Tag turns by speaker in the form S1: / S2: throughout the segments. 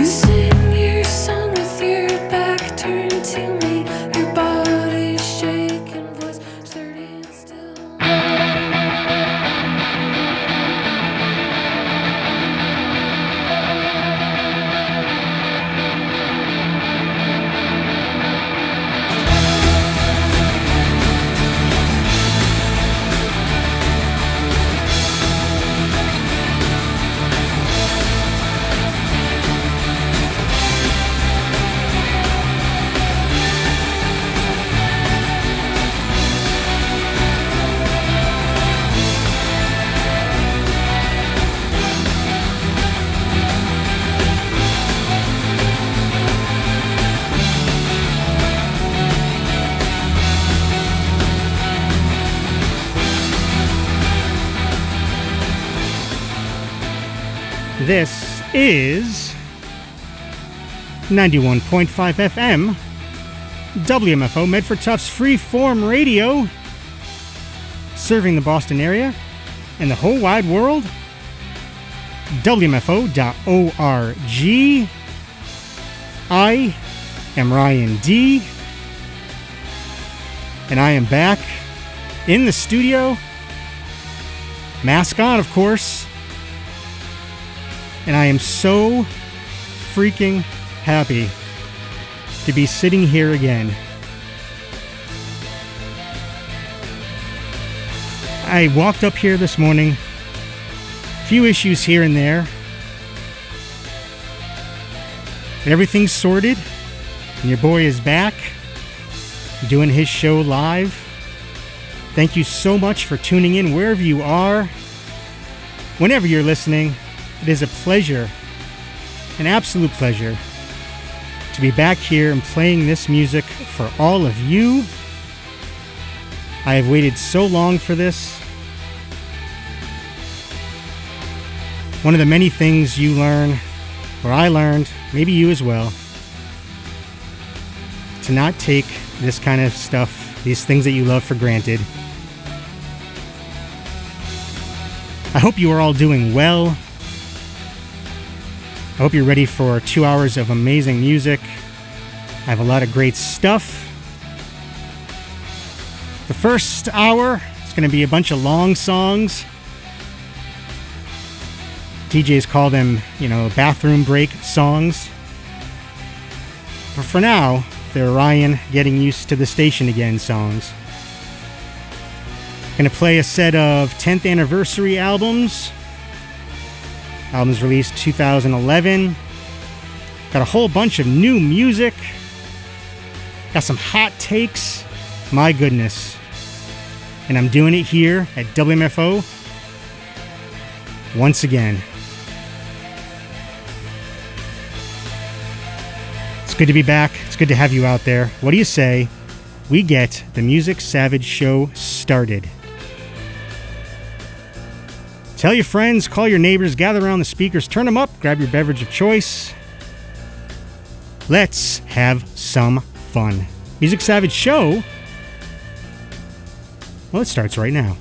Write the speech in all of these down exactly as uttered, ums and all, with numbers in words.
S1: This is ninety-one point five F M, W M F O Medford Tufts Freeform Radio, serving the Boston area and the whole wide world. W M F O dot org. I am Ryan D, and I am back in the studio. Mask on, of course. And I am so freaking happy to be sitting here again. I walked up here this morning, a few issues here and there, but everything's sorted, and your boy is back, doing his show live. Thank you so much for tuning in wherever you are, whenever you're listening. It is a pleasure, an absolute pleasure, to be back here and playing this music for all of you. I have waited so long for this. One of the many things you learn, or I learned, maybe you as well, to not take this kind of stuff, these things that you love, for granted. I hope you are all doing well. I hope you're ready for two hours of amazing music. I have a lot of great stuff. The first hour is going to be a bunch of long songs. D Js call them, you know, bathroom break songs. But for now, they're Ryan getting used to the station again songs. Going to play a set of tenth anniversary albums. Albums released two thousand eleven. Got a whole bunch of new music. Got some hot takes. My goodness. And I'm doing it here at W M F O once again. It's good to be back. It's good to have you out there. What do you say we get the Music Savage Show started? Tell your friends, call your neighbors, gather around the speakers, turn them up, grab your beverage of choice. Let's have some fun. Music Savage Show, well, it starts right now.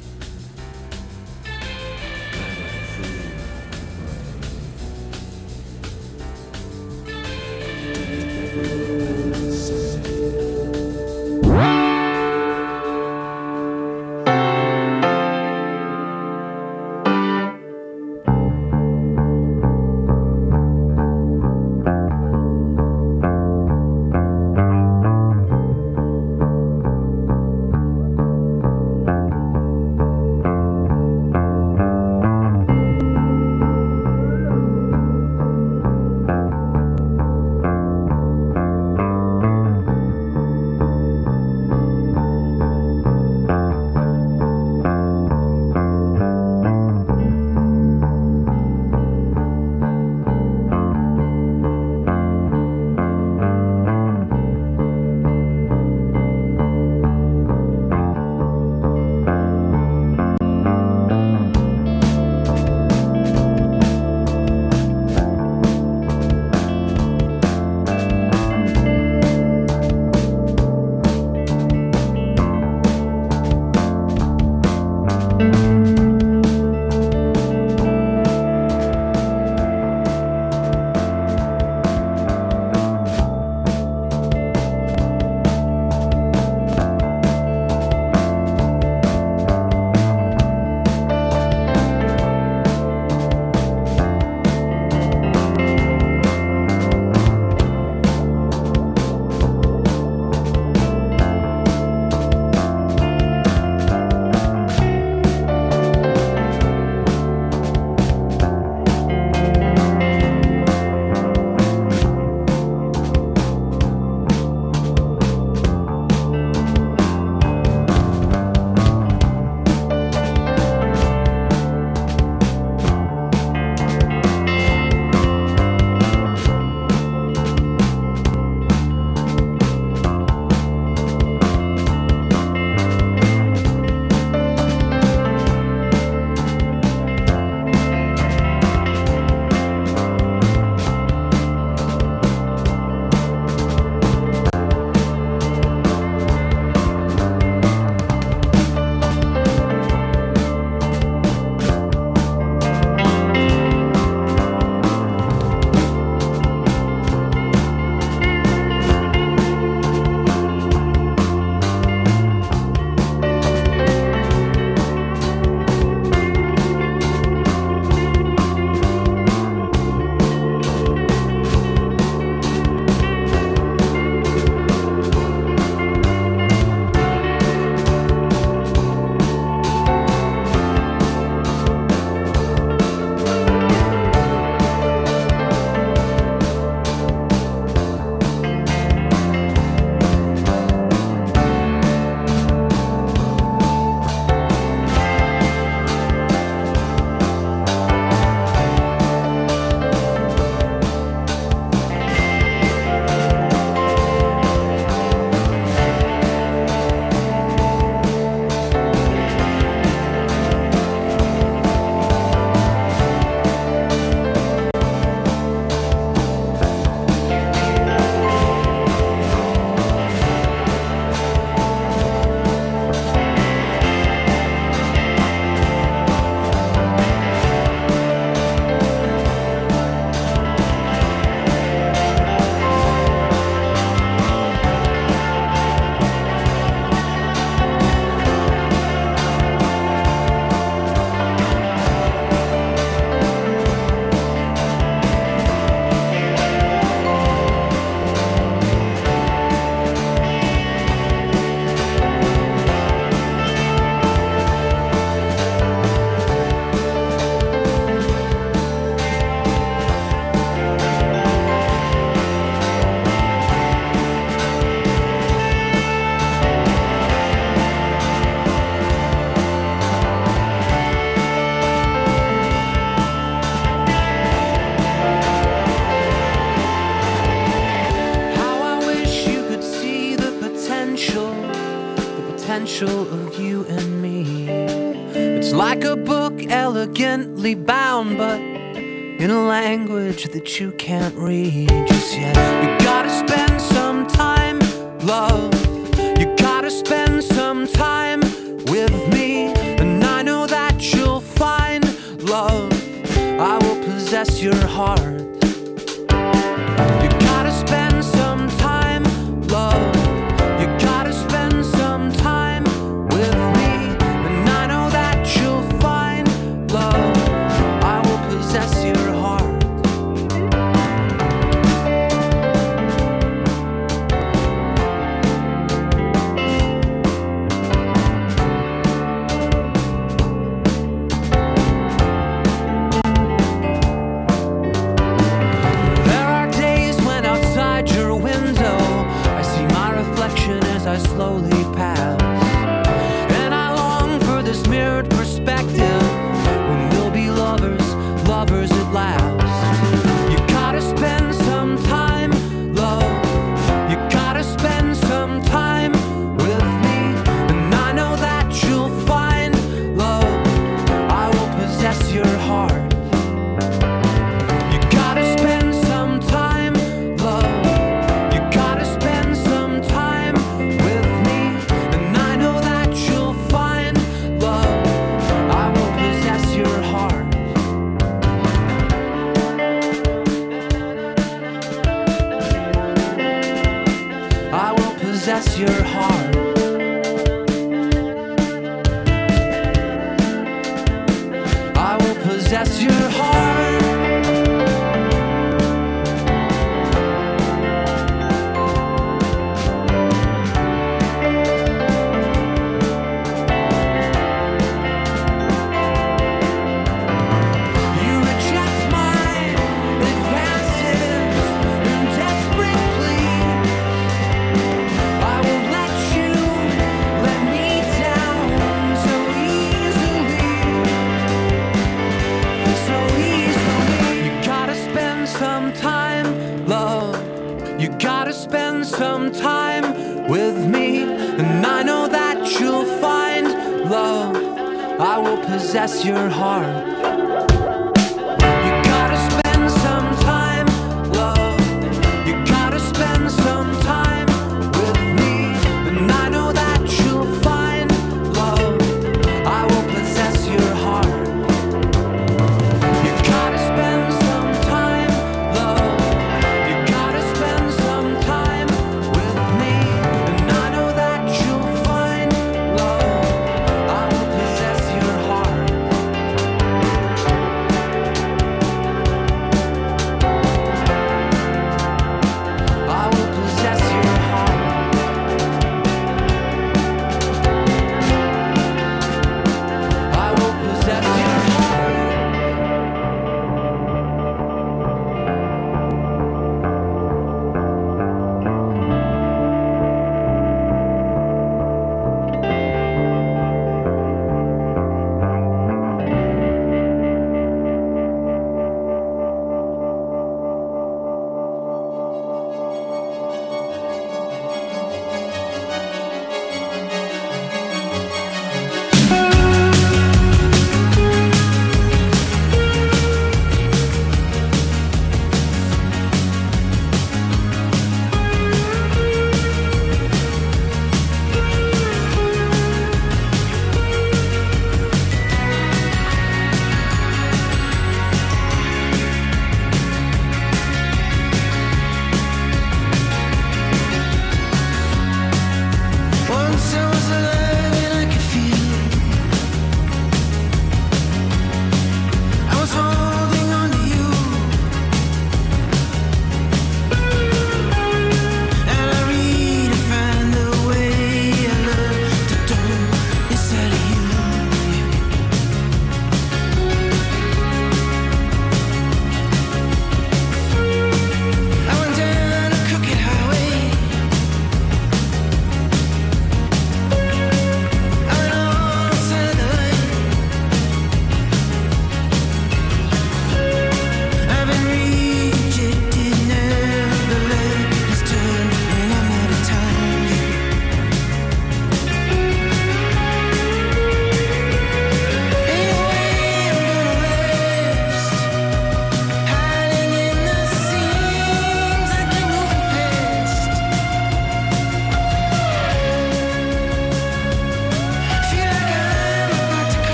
S2: special of you and me. It's like a book elegantly bound, but in a language that you can't read just yet. You gotta spend some time, love. You gotta spend some time with me, and I know that you'll find love. I will possess your heart. You gotta spend some time, love. You gotta spend some time with me, and I know that you'll find love. I will possess your heart. There are days when outside your window I see my reflection as I slowly pass, and I long for this mirrored perspective when we'll be lovers, lovers at last. You gotta spend some time, love. You gotta spend some time with me, and I know that you'll find love. I will possess your heart. You gotta spend some time, love. You gotta spend some time with me, and I know that you'll find love. I will possess your heart. I will possess your heart. I will possess your heart. You reject my advances in desperate plea. I won't let you let me down so easily, so easily. You gotta spend some time, love. You gotta spend some time with me, and I know that you'll find love. I will possess your heart. You gotta spend some time, love. You gotta spend some time with me, and I know that you'll find love. I will possess your heart. You gotta spend some time, love. You gotta spend some time with me, and I know that you'll find love. I will possess your heart.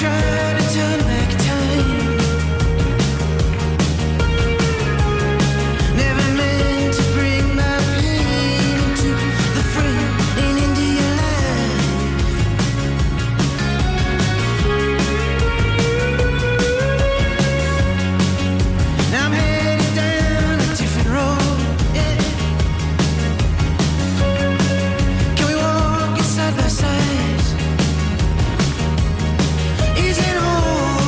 S2: Is it all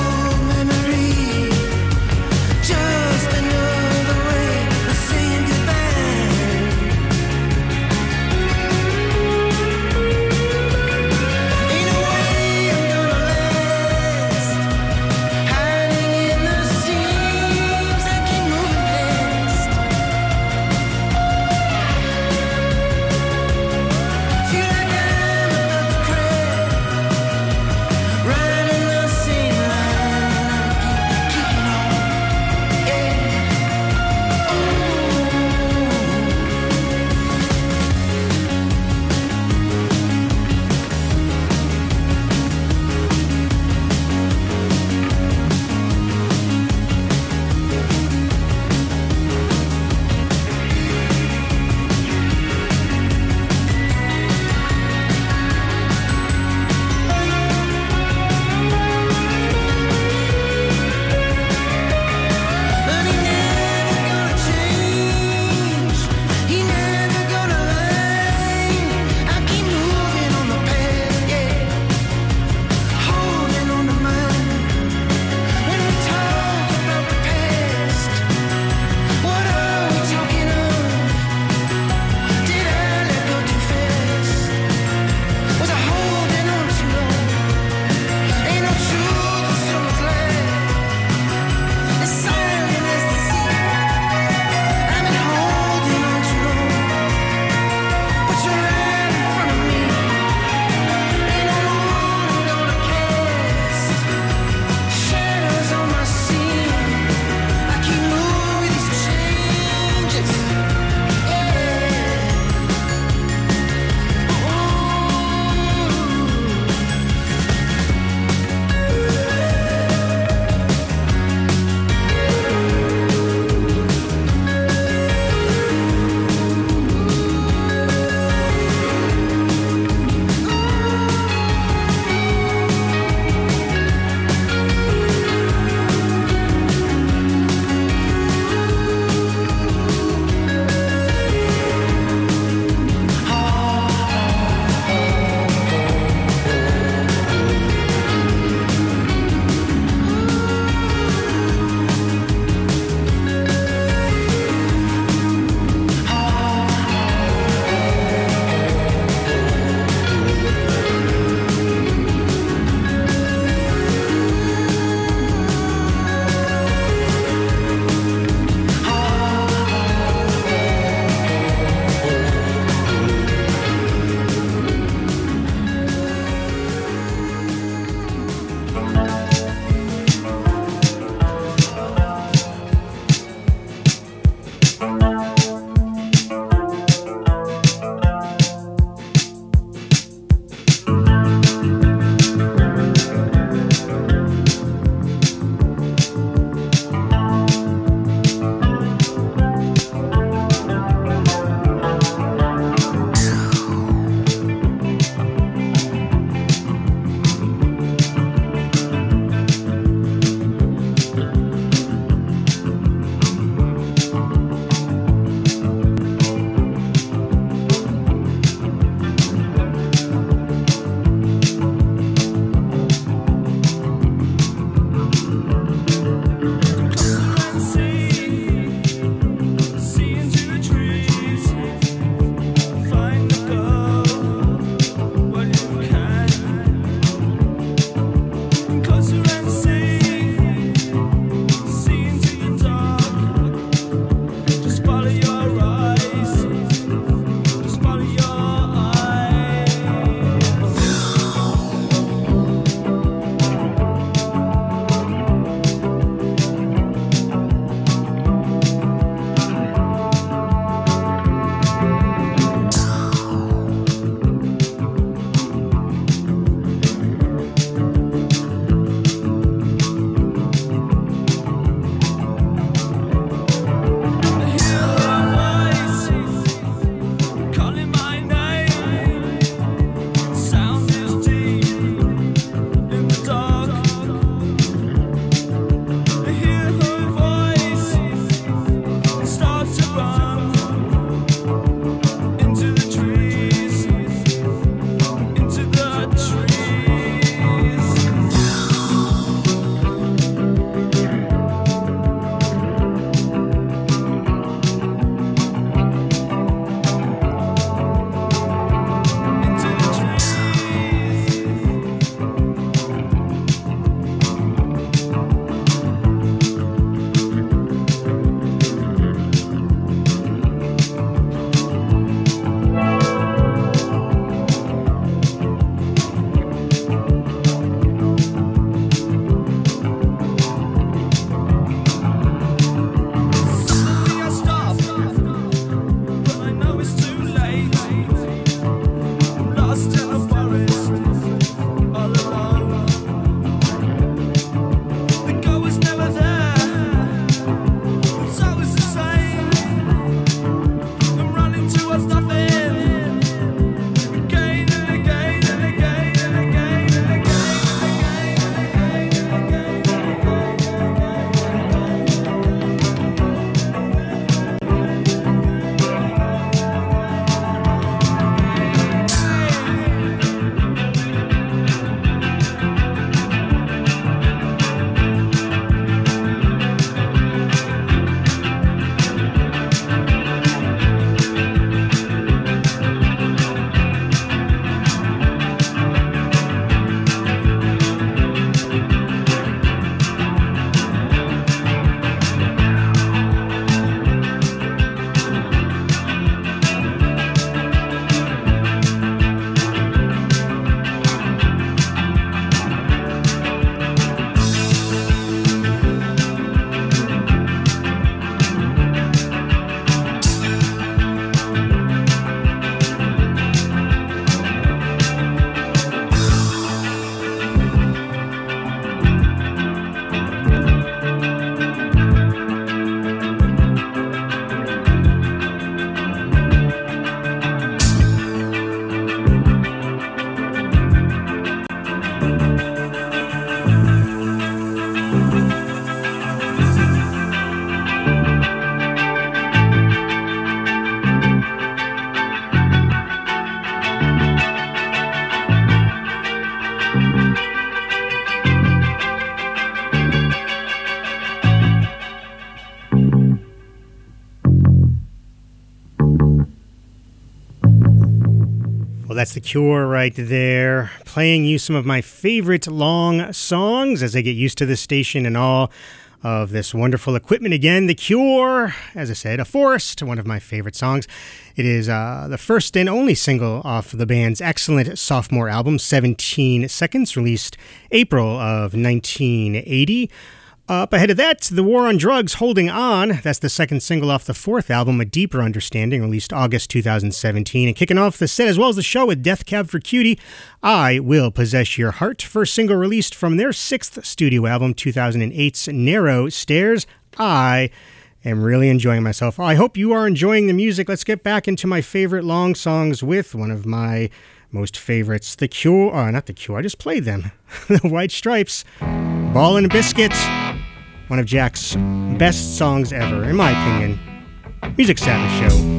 S1: That's The Cure right there, playing you some of my favorite long songs as I get used to this station and all of this wonderful equipment again. The Cure, as I said, A Forest, one of my favorite songs. It is uh, the first and only single off the band's excellent sophomore album, seventeen seconds, released April of nineteen eighty. Up ahead of that, The War on Drugs, Holding On. That's the second single off the fourth album, A Deeper Understanding, released August two thousand seventeen. And kicking off the set as well as the show with Death Cab for Cutie, I Will Possess Your Heart. First single released from their sixth studio album, two thousand eight's Narrow Stairs. I am really enjoying myself. I hope you are enjoying the music. Let's get back into my favorite long songs with one of my most favorites, The Cure. Oh, not The Cure, I just played them. The White Stripes, Ball and Biscuits. One of Jack's best songs ever, in my opinion. Music Savage Show.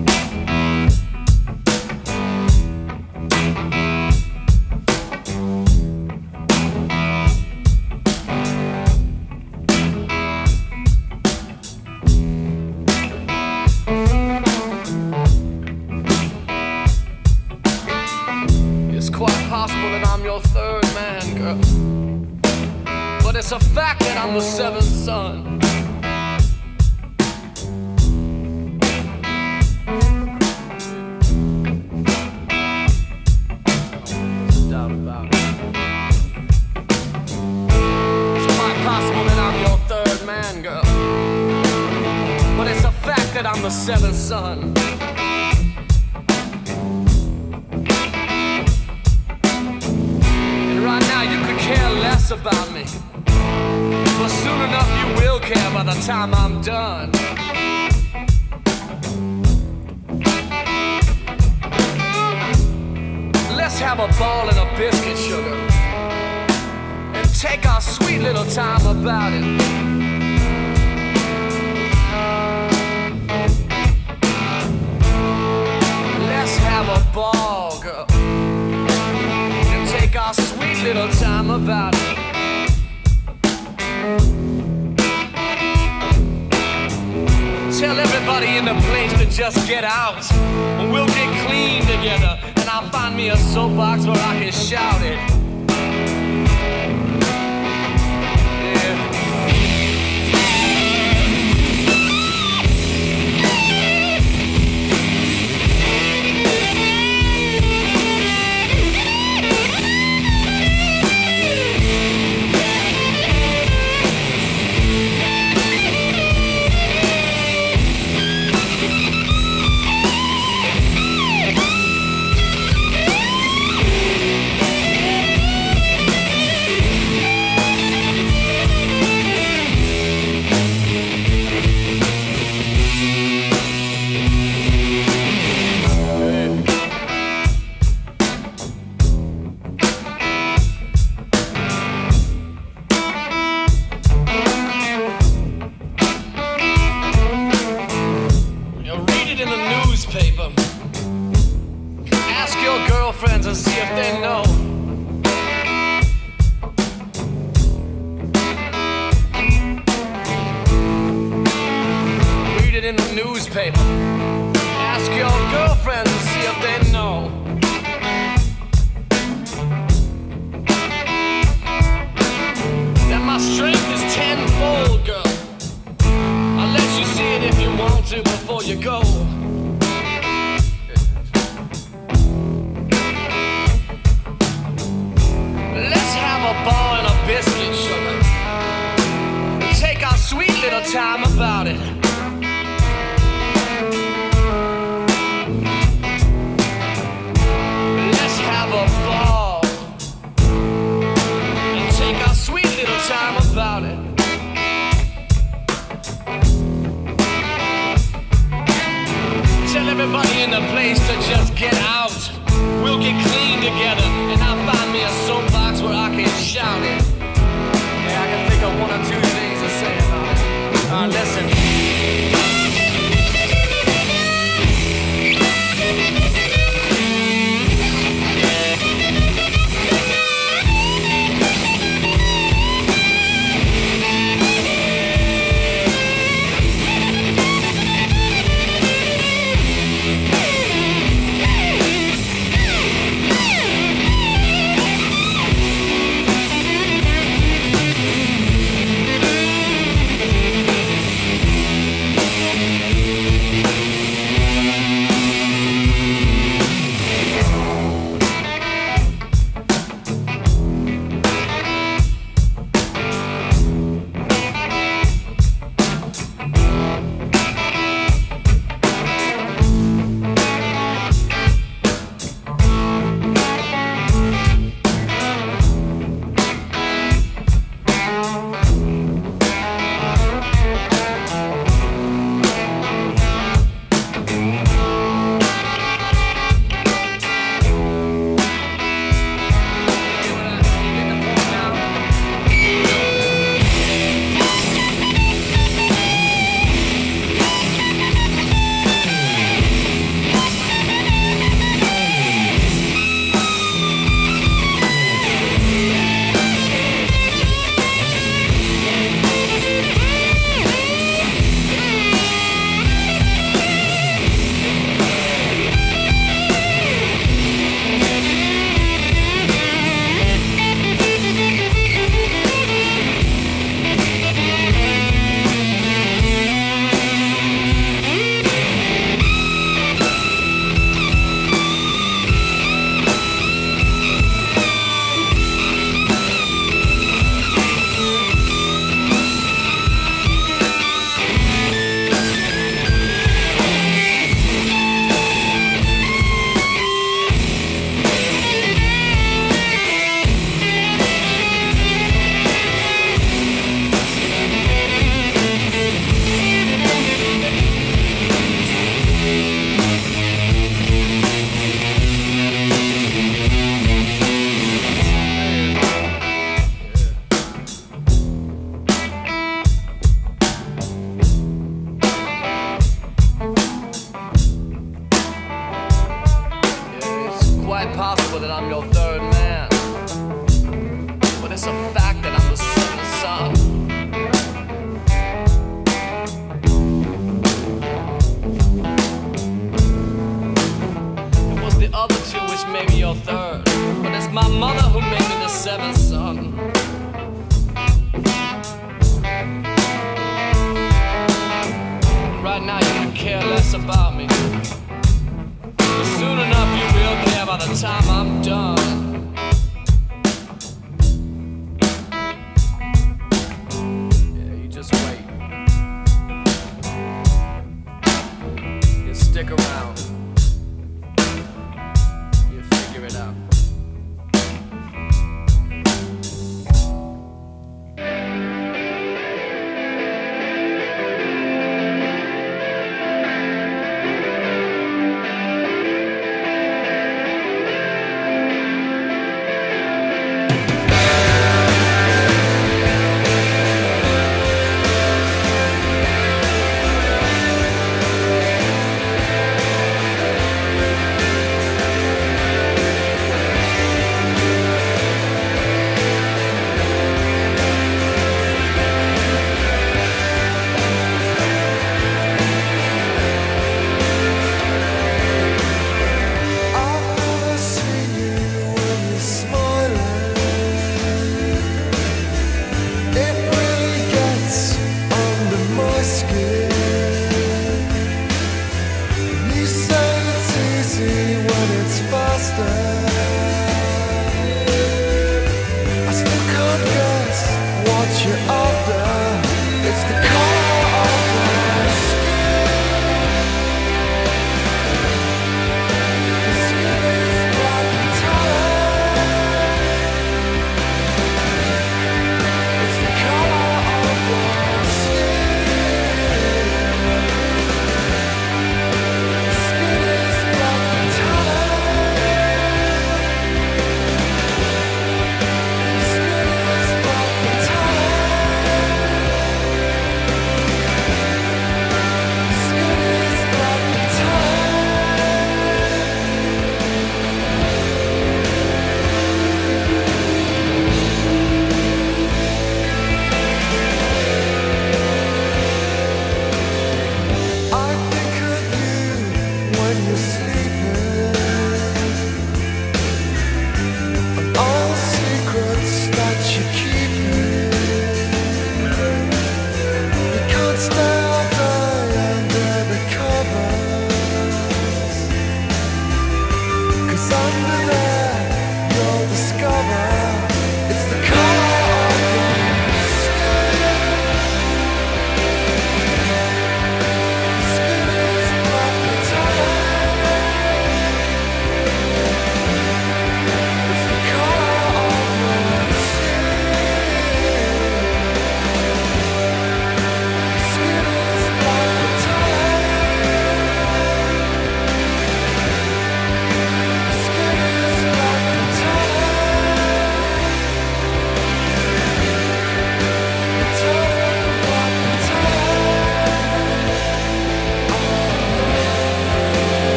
S3: It's quite possible that I'm your third man, girl. But it's a fact that I'm the seventh son. No doubt about it. It's quite possible that I'm your third man, girl. But it's a fact that I'm the seventh son. And right now you could care less about me. But soon enough you will care by the time I'm done. Let's have a ball and a biscuit, sugar, and take our sweet little time about it. Let's have a ball, girl, and take our sweet little time about it. Tell everybody in the place to just get out, and we'll get clean together, and I'll find me a soapbox where I can shout it. And see if they know. Read it in the newspaper. Ask your girlfriends and see if they know. That my strength is tenfold, girl. I'll let you see it if you want to before you go. Ball and a biscuit, sugar, and take our sweet little time about it. Let's have a ball and take our sweet little time about it. Tell everybody in the place to just get out. We'll get clean together, and I'll find me a soapbox where I can shout it. Yeah, I can think of one or two things to say about it. Alright, listen. a fact that I'm the seventh son. It was the other two which made me your third, but it's my mother who made me the seventh son. Right now you can care less about me, but soon enough you will care by the time I'm done. Yeah, you just wait. You stick around. You figure it out.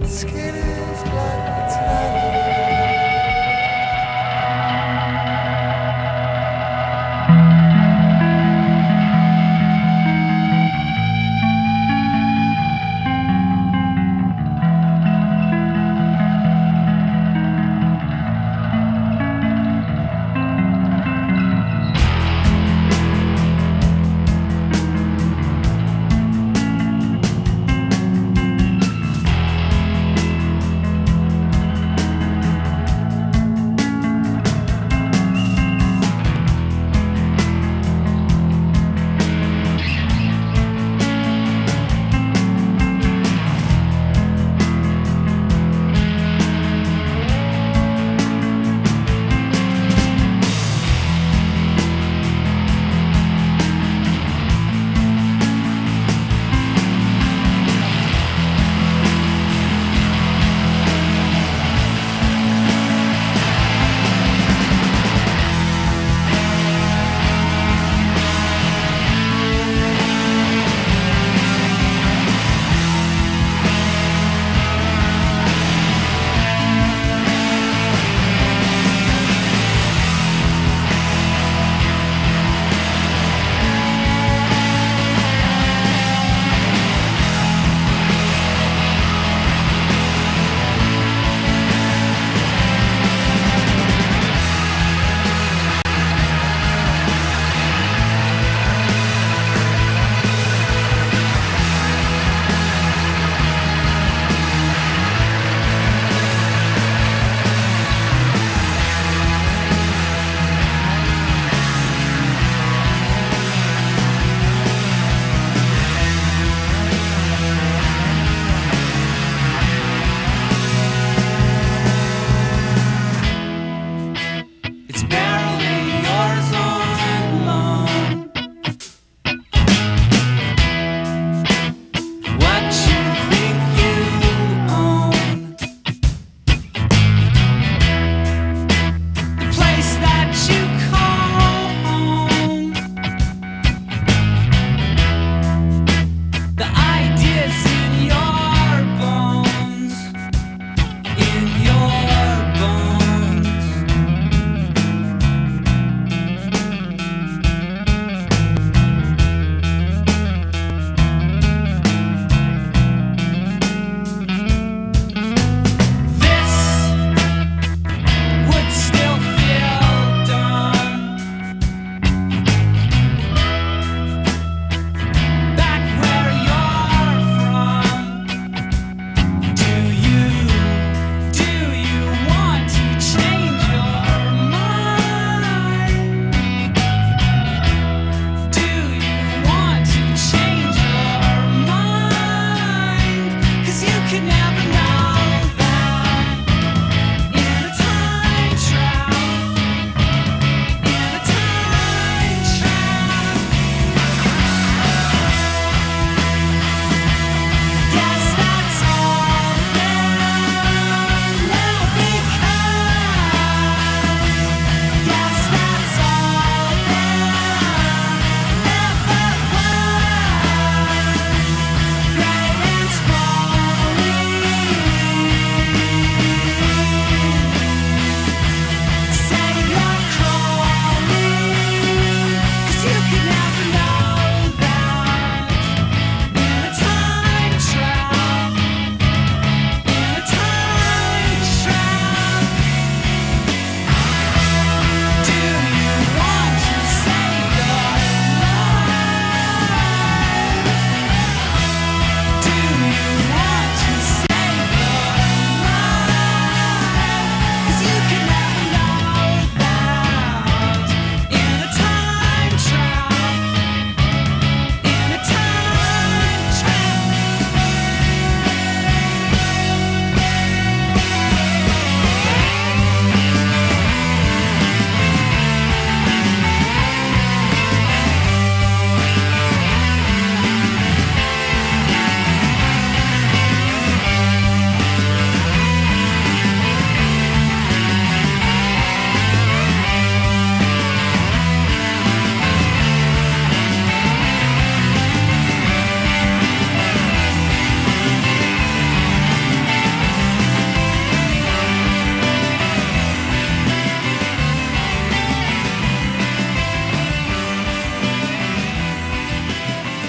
S4: Skin is black metallic.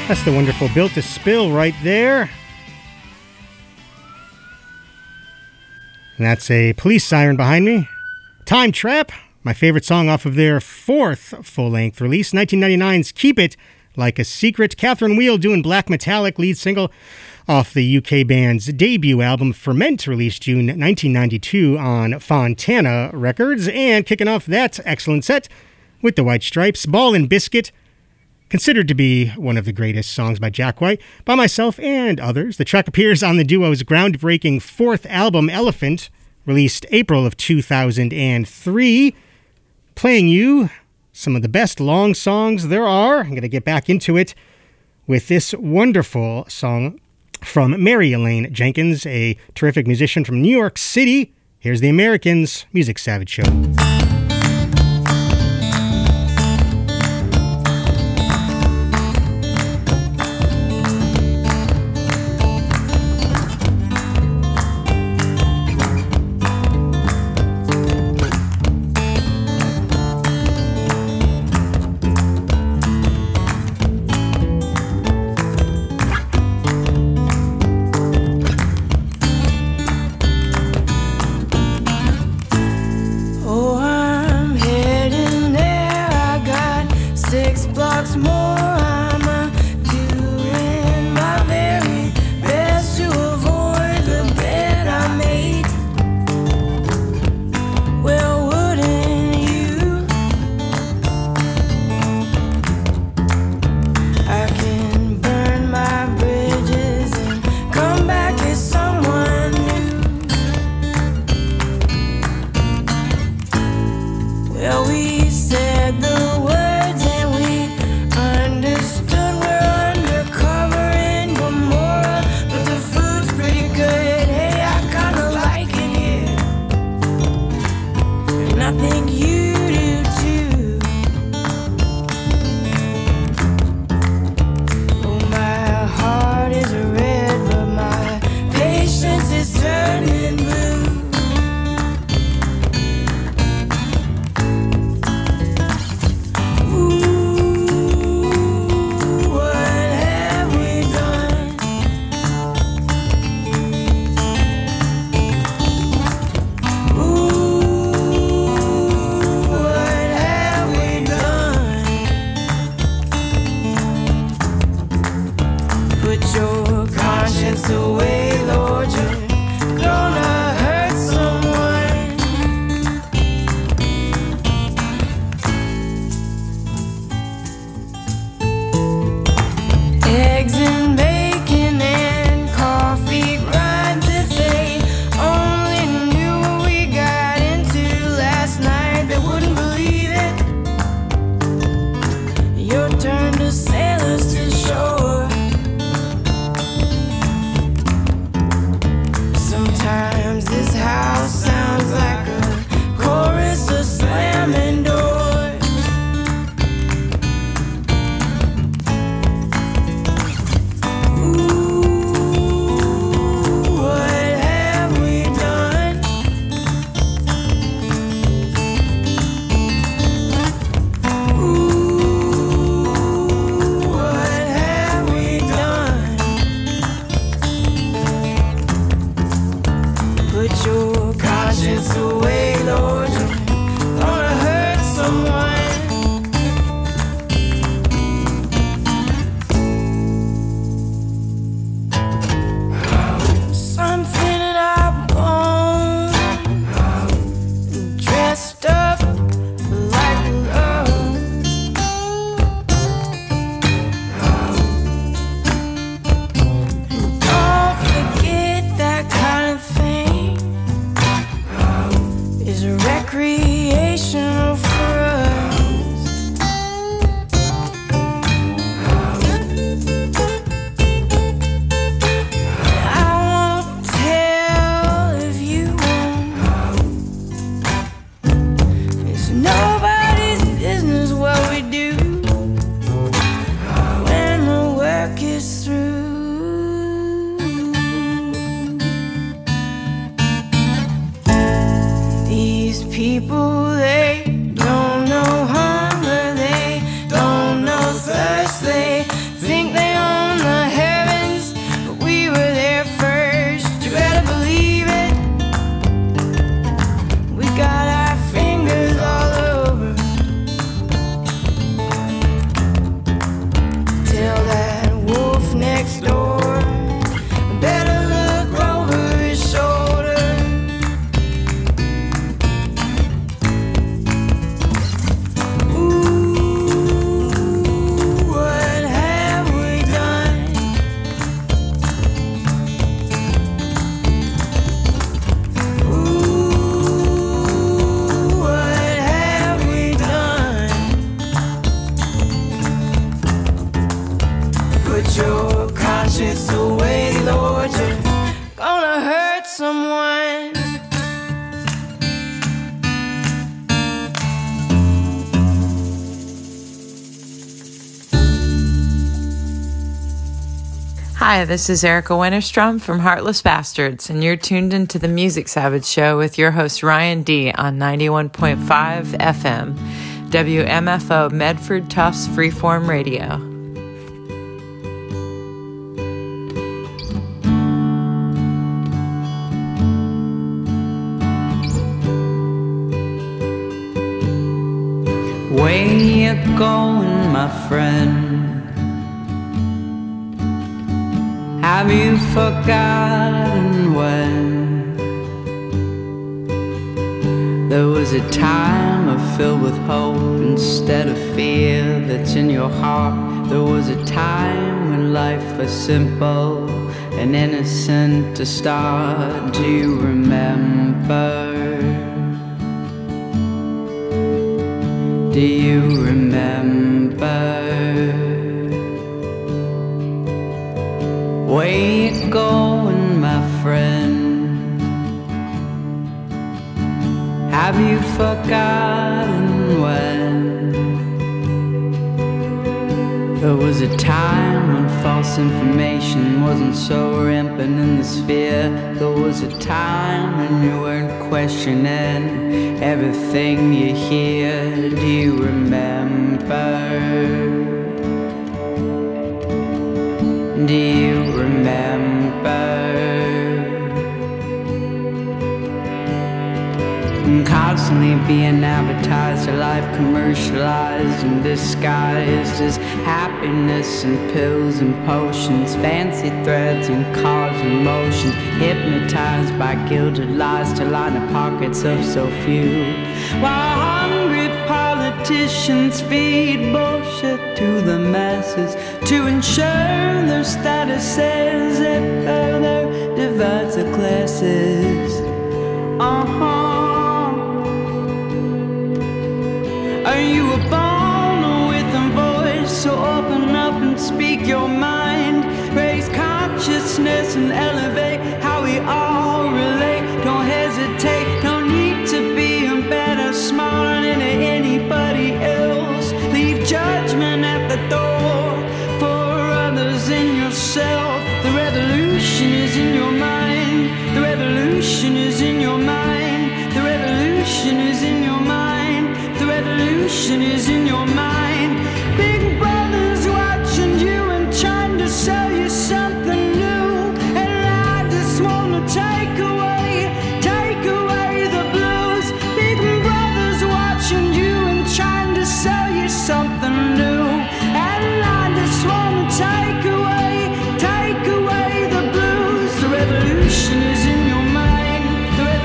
S1: That's the wonderful Built to Spill right there. And that's a police siren behind me. Time Trap, my favorite song off of their fourth full-length release, nineteen ninety-nine's Keep It Like a Secret. Catherine Wheel doing Black Metallic, lead single off the U K band's debut album Ferment, released June nineteen ninety-two on Fontana Records. And kicking off that excellent set with the White Stripes, Ball and Biscuit, considered to be one of the greatest songs by Jack White, by myself and others. The track appears on the duo's groundbreaking fourth album, Elephant, released April of two thousand three. Playing you some of the best long songs there are. I'm going to get back into it with this wonderful song from Mary Elaine Jenkins, a terrific musician from New York City. Here's the Americans Music Savage Show.
S5: Think they one.
S6: Hi, this is Erica Winterstrom from Heartless Bastards, and you're tuned into the Music Savage Show with your host Ryan D on ninety-one point five F M, W M F O Medford Tufts Freeform Radio.
S7: Where you going, my friend? Have you forgotten when there was a time of filled with hope instead of fear that's in your heart? There was a time when life was simple and innocent to start. Do you remember? Do you remember? Where you going, my friend? Have you forgotten when there was a time when false information wasn't so rampant in the sphere? There was a time when you weren't questioning everything you hear. Do you remember? Do you remember? And constantly being advertised, a life commercialized and disguised as happiness and pills and potions, fancy threads and cars and motions, hypnotized by gilded lies to line the pockets of so few, while hungry politicians feed bullshit to the masses to ensure their status as it further divides the classes. Uh-huh. Are you a bone with a voice? So open up and speak your mind. Raise consciousness and elevate how we all relate. Don't hesitate, no need to be better, smarter than anybody else. Leave judgment at the door for others and yourself. The revolution is in your mind. The revolution is in your mind. The revolution is in your mind. The revolution is in your mind. Big brother's watching you and trying to sell you something new. And I just wanna take away, take away the blues. Big brother's watching you and trying to sell you something new. And I just wanna take away, take away the blues. The revolution is in your mind. The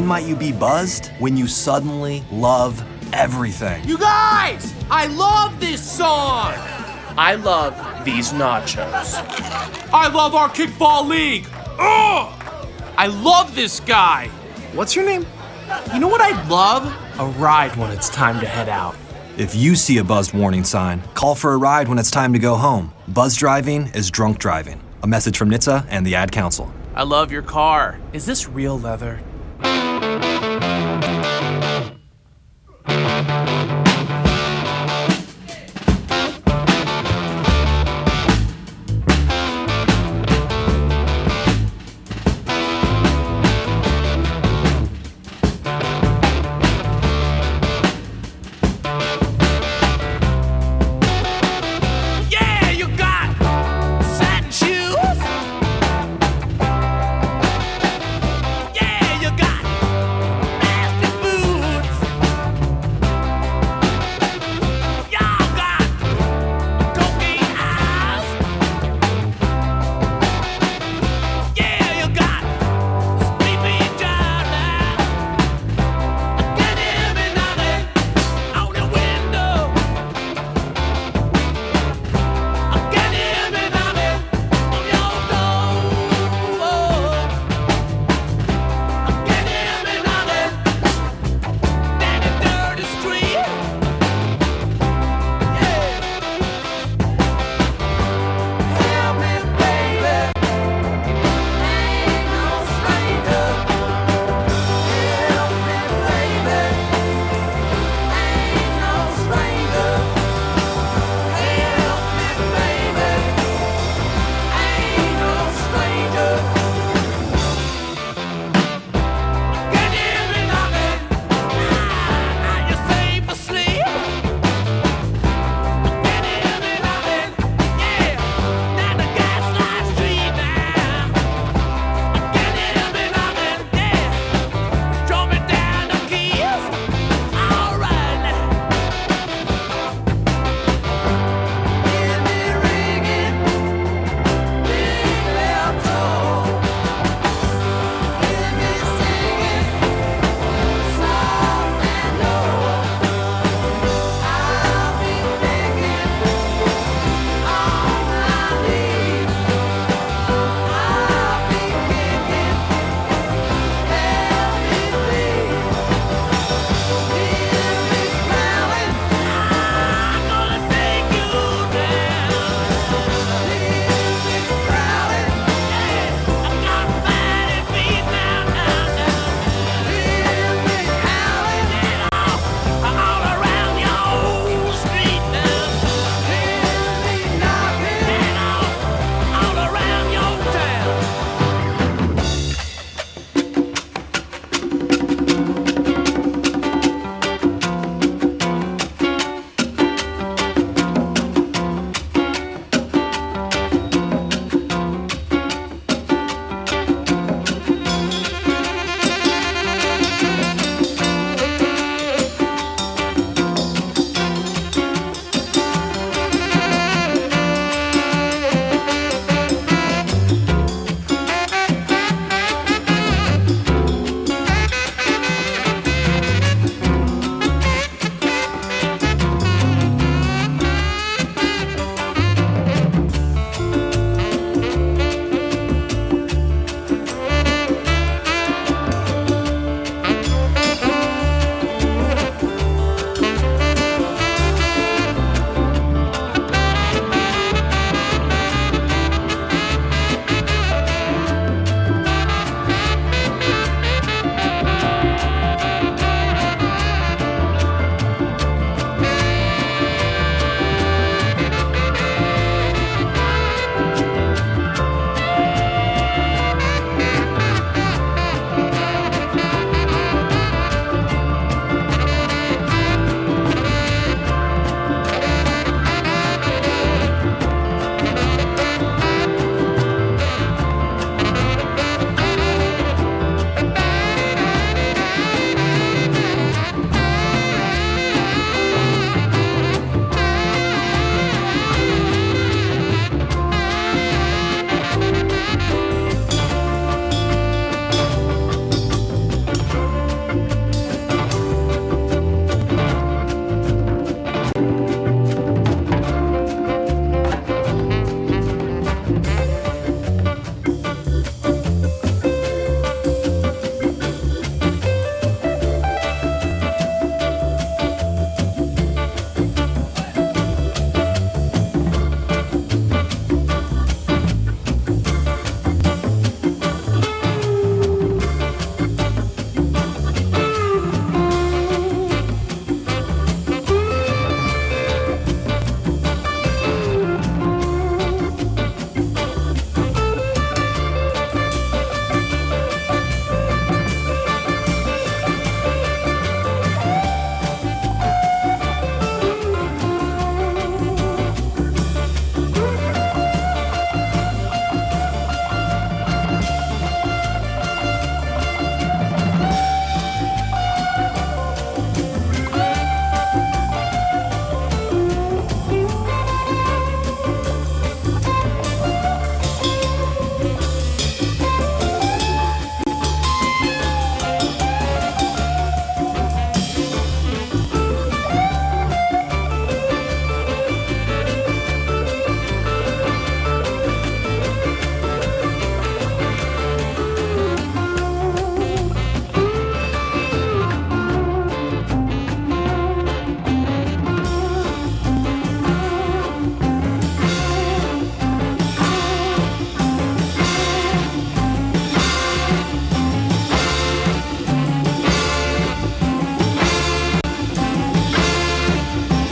S5: When might you be buzzed? When you suddenly love everything.
S8: You guys! I love this song! I love these nachos. I love our kickball league! Ugh! I love this guy! What's your name? You know what I'd love? A ride when it's time to head out.
S5: If you see a buzzed warning sign, call for a ride when it's time to go home. Buzz driving is drunk driving. A message from N H T S A and the Ad Council.
S8: I love your car. Is this real leather?